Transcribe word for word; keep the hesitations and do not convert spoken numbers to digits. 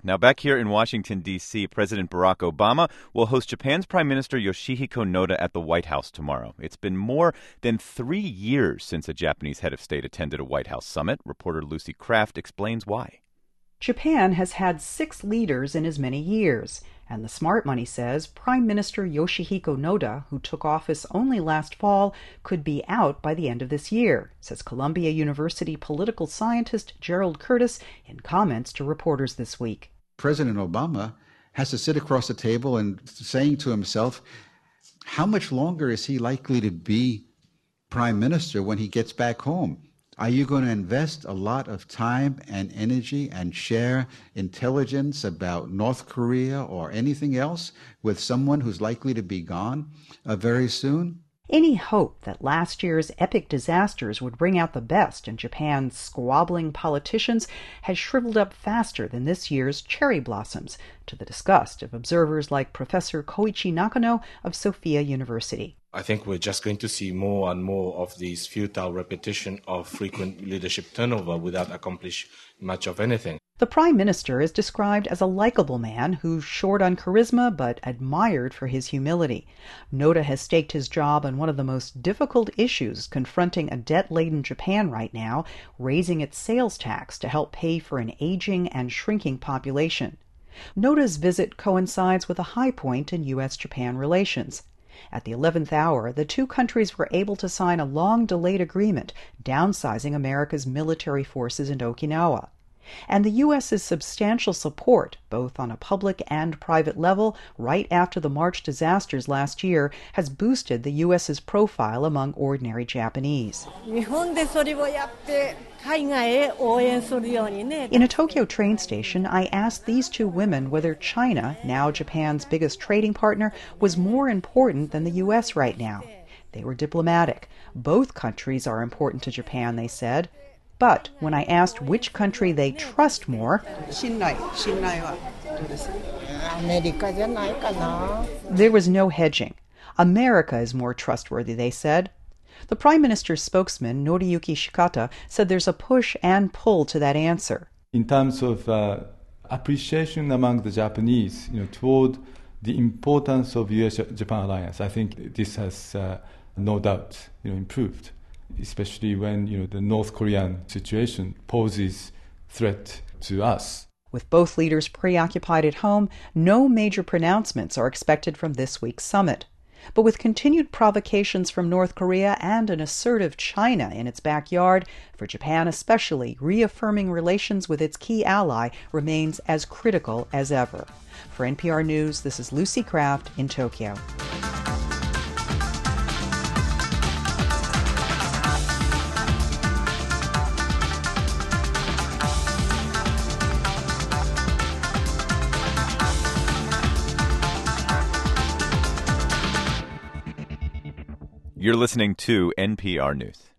Now, back here in Washington, D C, President Barack Obama will host Japan's Prime Minister Yoshihiko Noda at the White House tomorrow. It's been more than three years since a Japanese head of state attended a White House summit. Reporter Lucy Kraft explains why. Japan has had six leaders in as many years, and the smart money says Prime Minister Yoshihiko Noda, who took office only last fall, could be out by the end of this year, says Columbia University political scientist Gerald Curtis in comments to reporters this week. President Obama has to sit across the table and saying to himself, how much longer is he likely to be prime minister when he gets back home? Are you going to invest a lot of time and energy and share intelligence about North Korea or anything else with someone who's likely to be gone uh, very soon? Any hope that last year's epic disasters would bring out the best in Japan's squabbling politicians has shriveled up faster than this year's cherry blossoms, to the disgust of observers like Professor Koichi Nakano of Sophia University. I think we're just going to see more and more of these futile repetition of frequent leadership turnover without accomplishing much of anything. The prime minister is described as a likable man who's short on charisma but admired for his humility. Noda has staked his job on one of the most difficult issues confronting a debt-laden Japan right now, raising its sales tax to help pay for an aging and shrinking population. Noda's visit coincides with a high point in U S Japan relations. At the eleventh hour, the two countries were able to sign a long-delayed agreement downsizing America's military forces in Okinawa. And the U S's substantial support, both on a public and private level, right after the March disasters last year, has boosted the U S's profile among ordinary Japanese. In a Tokyo train station, I asked these two women whether China, now Japan's biggest trading partner, was more important than the U S right now. They were diplomatic. Both countries are important to Japan, they said. But when I asked which country they trust more, there was no hedging. America is more trustworthy, they said. The Prime Minister's spokesman, Noriyuki Shikata, said there's a push and pull to that answer. In terms of uh, appreciation among the Japanese, you know, toward the importance of U S Japan alliance, I think this has uh, no doubt, you know, improved, especially when, you know, the North Korean situation poses threat to us. With both leaders preoccupied at home, no major pronouncements are expected from this week's summit. But with continued provocations from North Korea and an assertive China in its backyard, for Japan especially, reaffirming relations with its key ally remains as critical as ever. For N P R News, this is Lucy Kraft in Tokyo. You're listening to N P R News.